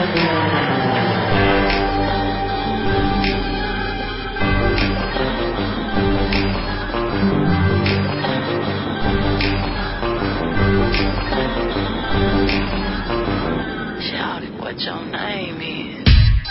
What your name is?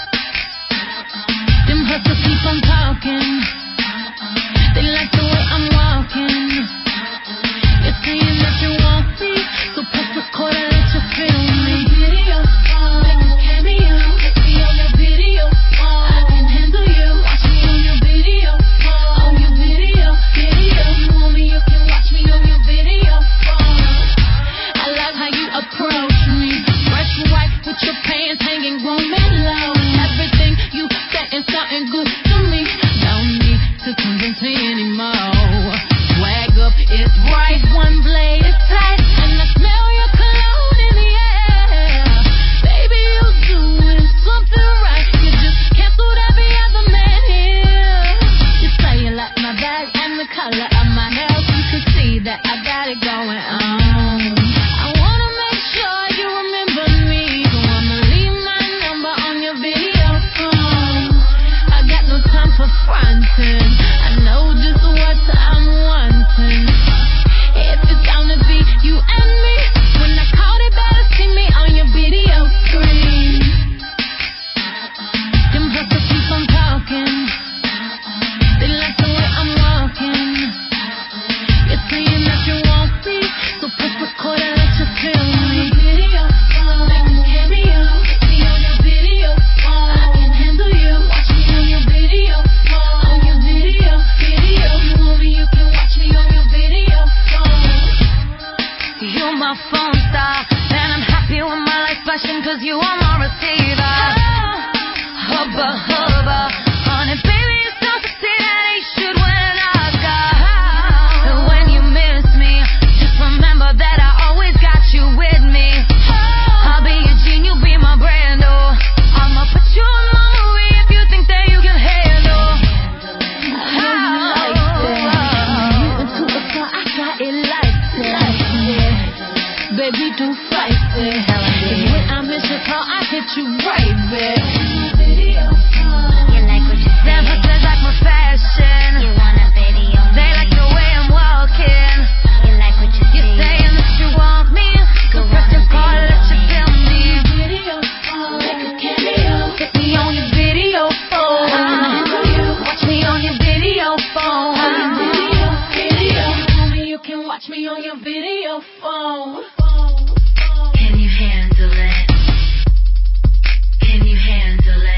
Them hustlers keep on talking. They like the way I'm walking. You're saying that you want me, so press record and let you feel me. Video make a cameo. Get me on your video. I can handle you. Watch me on your video. On your video. You want me, you can watch me on your video. I like how you approach me. Fresh white with your pants hanging, grown and low. Everything you said is something good to me. Don't need to convince me anymore. Swag up, it's right, one blade is tight, and I smell your cologne in the air. Baby, you doing something right. You just canceled every other man here. You say you like my bag and the color of my hair. You can see that I got it going on. I wanna make sure you remember me. Don't wanna leave my number on your video phone. I got no time for fronting. I know just what I'm wanting. If it's gonna be you and me, when I call it, better see me on your video screen. Them hustlers keep on talking. They like the way I'm walking. You're saying that you want me, so press record and let you feel me. Video make a cameo. Get me on your video. I can handle you. Watch me on your video. On your video. You want me, you can watch me on your video. You're my phone star, and I'm happy with my life flashing, cause you are my receiver. Hubba, hubba, honey, baby, it's so to see that ain't shit when I got. And when you miss me, just remember that I always got you with me. I'll be your Jean, you be my Brando. I'ma put you in my movie if you think that you can handle. I got it like that. Baby, do fight it. When I miss your call, I hit you right back. You like what you see? Them hustlers like my fashion. You want a video? They like the way I'm walking. You like what you see? You're saying that you want me, so press your call, let you feel me. Video, make a cameo. Get me on your video phone. Watch me on your video phone. You can watch me on your video phone. Can you handle it? Can you handle it?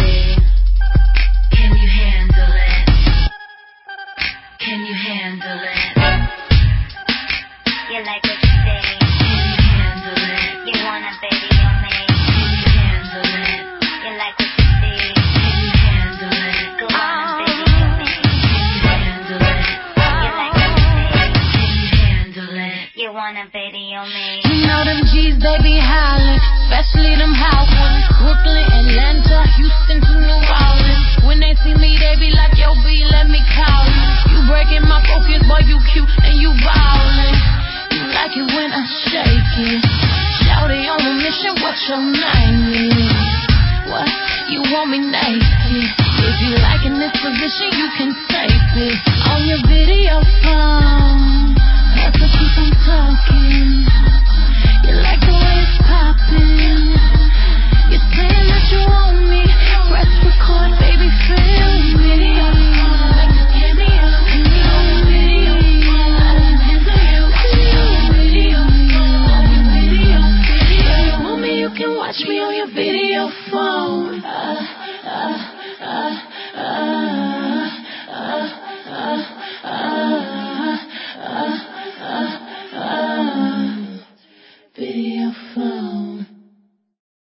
Can you handle it? Can you handle it? You like what you see? Can you handle it? You want a video made? Can you handle it? You like what you see? Can you handle it? Go on a video made. Can you handle it? You like what you see? Can you handle it? You want a video made? You know them G's, they be hollering, especially them hot ones. Brooklyn, Atlanta, Houston to New Orleans. When they see me, they be like, yo, B, let me call you. You breaking my focus, boy, you cute and you